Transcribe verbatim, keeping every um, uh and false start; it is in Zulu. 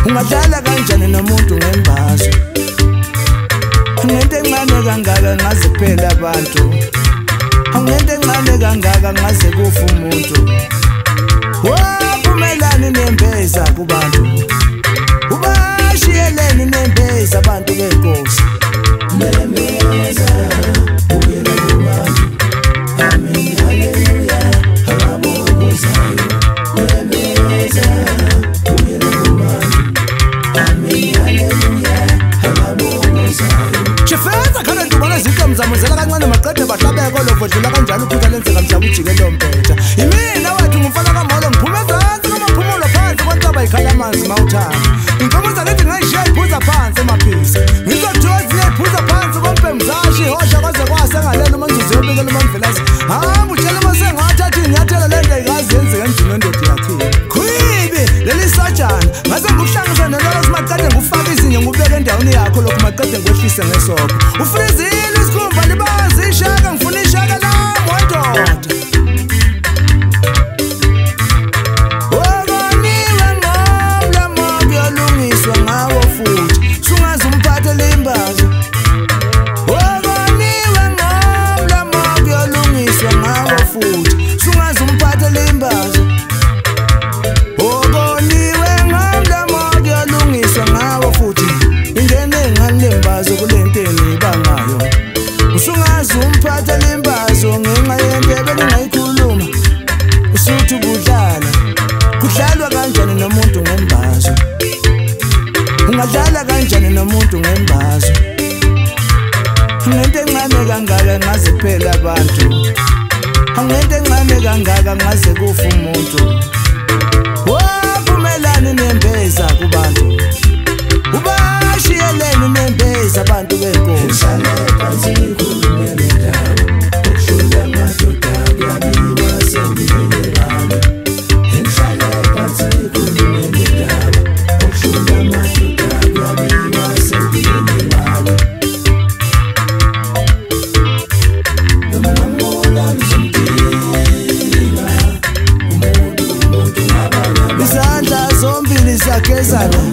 Ungadlala kanjani nomuntu ngembazo? Ngento encane kangaka ngaze phela abantu. Ngento encane kangaka ngaze kufa umuntu. Waphumelani nembeza kubantu. Ubashiyeleni nembeza abantu benkosi. Nembeza uyela kubantu. Amen haleluya ababozayo. Nembeza uyela kubantu. Amen haleluya ababozayo. Chefeza khona ndubona izinto mzamuzela kancane maqede baqabeko lo vodlula kanjalo uphika lenzeka mhlaba ujike lo mpetha. Imina wathi ngumfana kaMolo ngiphume ezantsi kumaphumulo phansi kwantaba ikhala amanzi mawuthanda. Inkomoza lethi ngayishiya iphuza phansi emaphisi. Ngizodjozi iphuza phansi kompemzashi hosha kwaze kwase ngalelo manzuzo yobekela umamvelasi. Hamba utshela masengathatha inyathelo lento ayikazi yenzeke endlini endodi yakhile. Khwibi leli sajana ngase ngikuhlangisa nelolo simaqede ngufaka izinyo ngubeke endaweni yakho lokhu maqede ngwehlise ngesopho. Ufrizile isikhumba libazi ishaka ngifuna ishaka lami wandoda. Kudlalwa kanjani nomuntu ngembazo? Ungadlala kanjani nomuntu ngembazo? Ngento encane kangaka ngaze phela abantu. Ngento encane kangaka ngaze kufa umuntu. Waphumelani nembeza kubantu. Ubashiyeleni nembeza abantu benkosi. Izandla zombili ziyakezana.